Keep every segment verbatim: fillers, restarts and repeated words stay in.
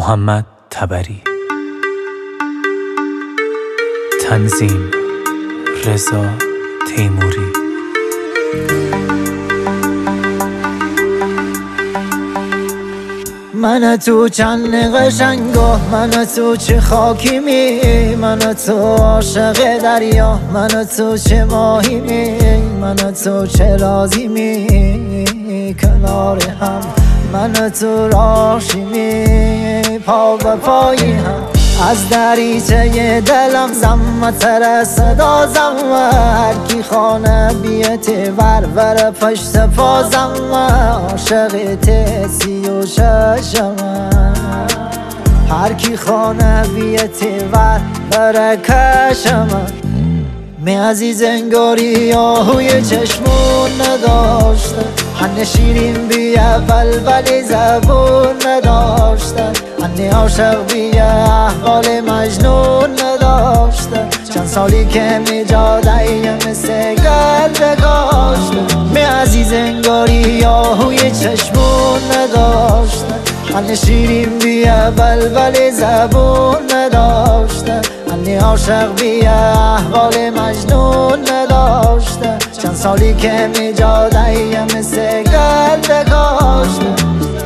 محمد طبری. تنظیم رضا تیموری. من تو چند قشنگا، من تو چه خاکی می، من تو عاشق دریا، من تو چه ماهی می، من تو چه رازی می کنار هم، من تو راشی می پا به پایی هم. از دریچه دلم زمتر صدا زم، هر کی خانه بیت ور ور پشت پازم، عاشق تسی و ششم، هر کی خانه بیت ور ور کشم. می عزیز انگاری آهوی چشمون نداشتن، هنه شیرین بی اول ولی زبون نداشتن، هنه عاشق بی احوال مجنون نداشتن. چند سالی که می جاده مثل گل گاشتن، می عزیز انگاری آهوی چشمون نداشتن، هنه شیرین بی اول ولی زبون نداشتن، هنه عاشق بی احوال مجنون نداشتن. چند سالی که می جاده مثل گل گاشتن.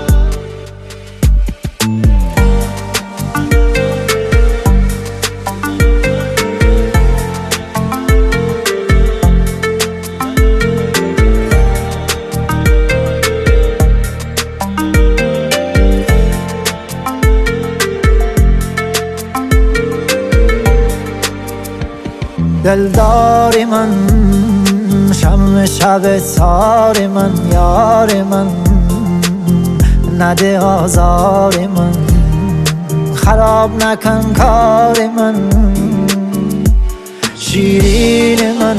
دلدار من، شم شب تار من، یار من نده آزار من، خراب نکن کار من، شیرین من،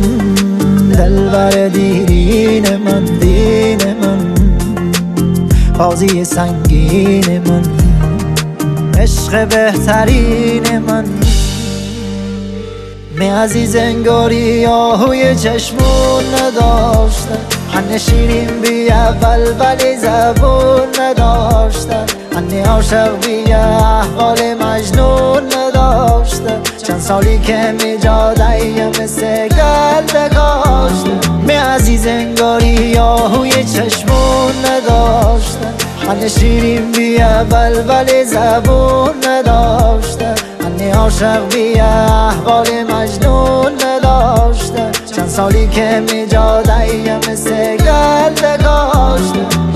دلبر دیرین من، دین من، بازی سنگین من، عشق بهترین من. می عزیز انگاری آهوی چشمون نداشتن، هنه شیرین بی اول ولی زبون نداشتن، هنه عاشق بی احوال مجنون نداشتن. چند سالی که می جاده مثل گل گاشتن، می عزیز انگاری آهوی چشمون نداشتن، هنه شیرین بی اول ولی زبون نداشتن، هنه عاشق بی احوال مجنون نداشتن. چند سالی که می جاده مثل گل گاشتن.